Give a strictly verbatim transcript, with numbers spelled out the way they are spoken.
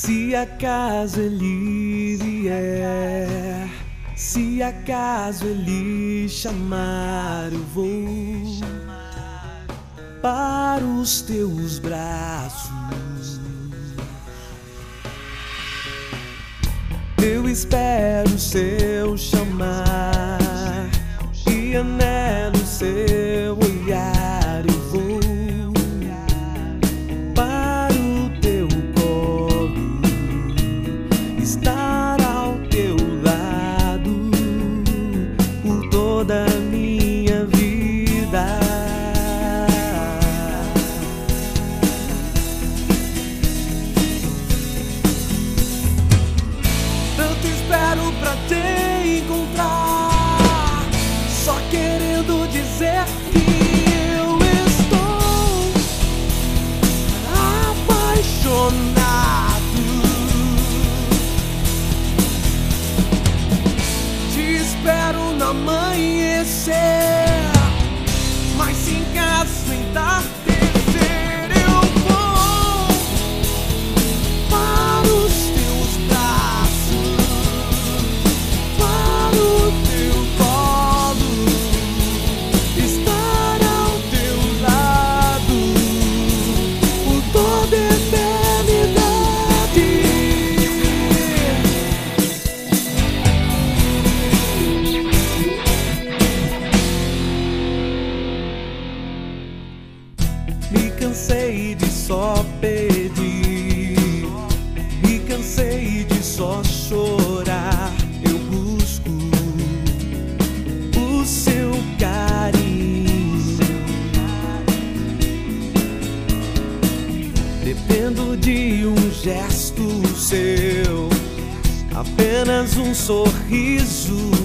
Se acaso ele vier, se acaso ele chamar, eu vou para os teus braços. Eu espero seu chamar e anelo seu olhar. Eu vou para o teu colo, estar ao teu lado por toda a minha vida. Tanto espero pra te encontrar, só querendo dizer que eu estou apaixonado. Te espero no amanhecer, mas se em caso entardecer, eu vou para os teus braços, para o teu colo, estar ao teu lado por toda a eternidade. Me cansei de só pedir, me cansei de só chorar. Eu busco o seu carinho, dependo de um gesto seu, apenas um sorriso.